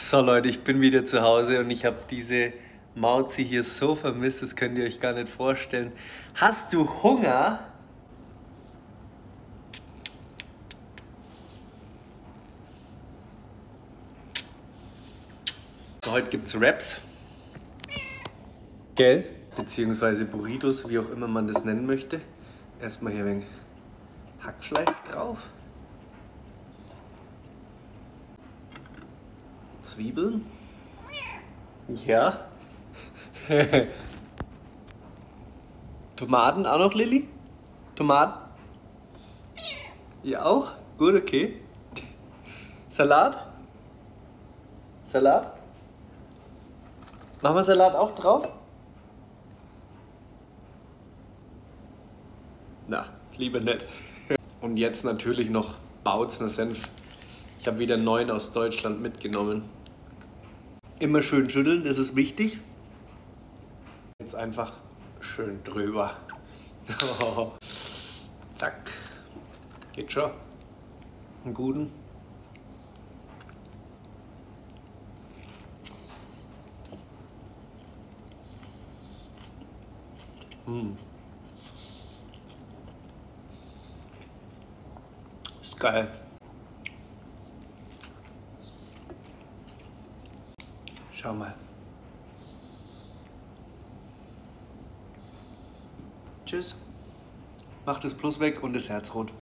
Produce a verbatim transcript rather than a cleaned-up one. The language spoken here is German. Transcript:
So Leute, ich bin wieder zu Hause und ich habe diese Mauzi hier so vermisst, das könnt ihr euch gar nicht vorstellen. Hast du Hunger? So, heute gibt's Wraps. Gell? Beziehungsweise Burritos, wie auch immer man das nennen möchte. Erstmal hier ein wenig Hackfleisch drauf. Zwiebeln. Ja. Tomaten auch noch, Lilly? Tomaten? Ja auch? Gut, okay. Salat? Salat? Machen wir Salat auch drauf? Na, lieber nicht. Und jetzt natürlich noch Bautzner Senf. Ich habe wieder neun aus Deutschland mitgenommen. Immer schön schütteln, das ist wichtig. Jetzt einfach schön drüber. Zack. Geht schon. Einen guten. Hm. Ist geil. Schau mal. Tschüss. Macht das Plus weg und das Herz rot.